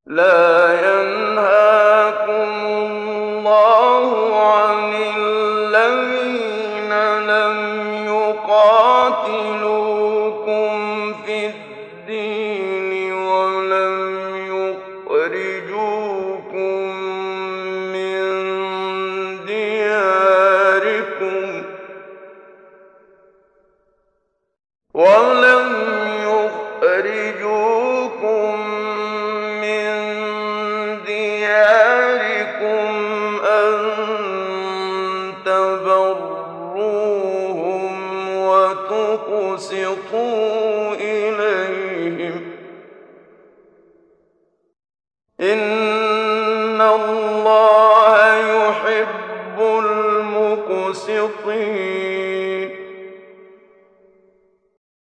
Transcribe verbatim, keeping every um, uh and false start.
لا ينهاكم الله عن الذين لم يقاتلوكم في الدين ولم يخرجوكم من دياركم ولم يخرجوكم من دياركم أن تبروهم وتقسطوا إليهم إن الله يحب المقسطين